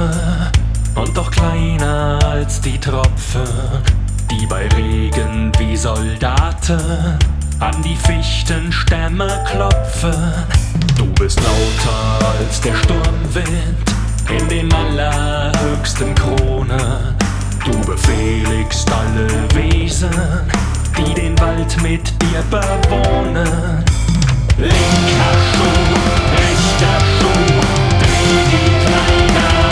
Arme und doch kleiner als die Tropfen, die bei Regen wie Soldaten an die Fichtenstämme klopfen. Du bist lauter als der Sturmwind in den allerhöchsten Kronen. Du befehligst alle Wesen, die den Wald mit dir bewohnen. Linker Schuh, rechter Schuh, dreh die Kleider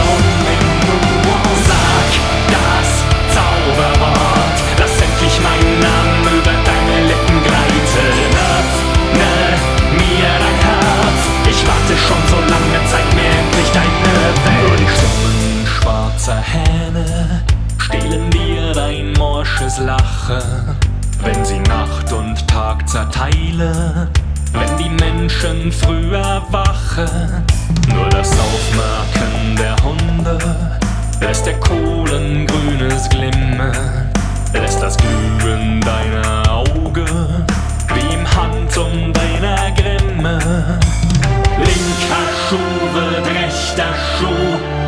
sag das Zauberwort, lass endlich meinen Namen über deine Lippen gleiten. Öffne mir dein Herz, ich warte schon so lange, zeig mir endlich deine Welt. Nur die Stimmen schwarzer Hähne stehlen dir dein morsches Lachen, wenn sie Nacht und Tag zerteilen, wenn die Menschen früh erwachen. Nur das Aufmerken der Hunde lässt der Kohlen grünes Glimmen, lässt das Glühen deiner Augen wie im Handum deiner Grimme. Linker Schuh wird rechter Schuh,